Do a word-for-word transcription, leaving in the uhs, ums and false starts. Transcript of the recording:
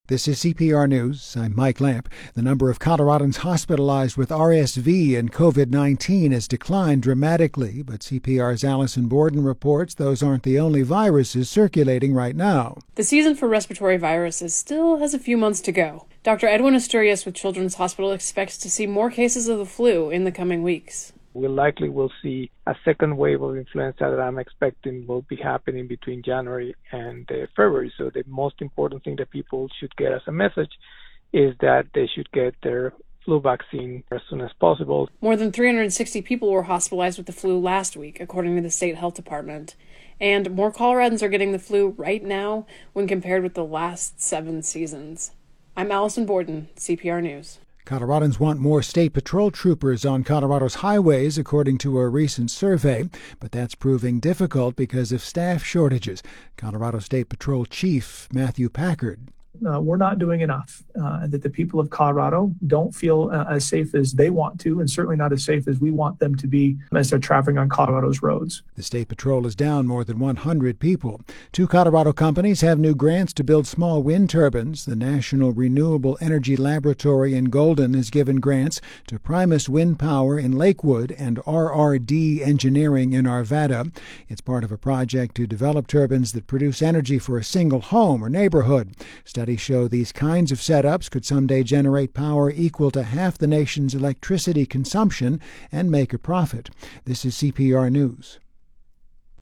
This is C P R News. I'm Mike Lamp. The number of Coloradans hospitalized with R S V and COVID nineteen has declined dramatically, but C P R's Allison Borden reports those aren't the only viruses circulating right now. The season for respiratory viruses still has a few months to go. Doctor Edwin Asturias with Children's Hospital expects to see more cases of the flu in the coming weeks. We likely will see a second wave of influenza that I'm expecting will be happening between January and uh, February. So the most important thing that people should get as a message is that they should get their flu vaccine as soon as possible. More than three hundred sixty people were hospitalized with the flu last week, according to the state health department. And more Coloradans are getting the flu right now when compared with the last seven seasons. I'm Allison Borden, C P R News. Coloradans want more state patrol troopers on Colorado's highways, according to a recent survey, but that's proving difficult because of staff shortages. Colorado State Patrol Chief Matthew Packard. Uh, we're not doing enough, uh, that the people of Colorado don't feel uh, as safe as they want to, and certainly not as safe as we want them to be as they're traveling on Colorado's roads. The State Patrol is down more than one hundred people. Two Colorado companies have new grants to build small wind turbines. The National Renewable Energy Laboratory in Golden has given grants to Primus Wind Power in Lakewood and R R D Engineering in Arvada. It's part of a project to develop turbines that produce energy for a single home or neighborhood. Studies show these kinds of setups could someday generate power equal to half the nation's electricity consumption and make a profit. This is C P R News.